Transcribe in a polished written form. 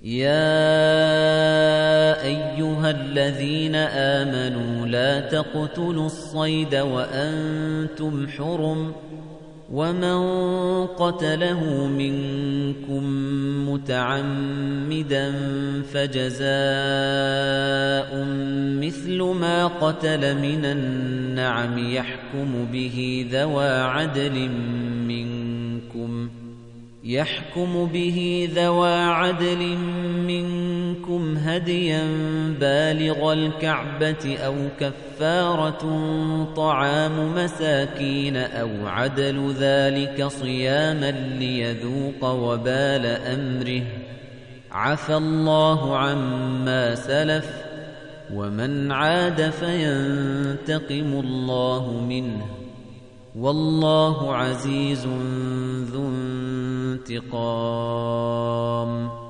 يَا أَيُّهَا الَّذِينَ آمَنُوا لَا تَقْتُلُوا الصَّيْدَ وَأَنتُمْ حُرُمٌ ۚ وَمَن قَتَلَهُ مِنكُم مُّتَعَمِّدًا فَجَزَاءٌ مِّثْلُ مَا قَتَلَ مِنَ النَّعَمِ يَحْكُمُ بِهِ ذَوَى عَدْلٍ مِّنكُمْ هَدْيًا بَالِغَ الْكَعْبَةِ أَوْ كَفَّارَةٌ طَعَامُ مَسَاكِينَ أَوْ عَدْلُ ذَلِكَ صِيَامًا لِّيَذُوقَ وَبَالَ أَمْرِهِ ۗ عَفَا اللَّهُ عَمَّا سَلَفَ ۚ وَمَنْ عَادَ فَيَنتَقِمُ اللَّهُ مِنْهُ ۗ وَاللَّهُ عَزِيزٌ ذُو انتِقَامٍ.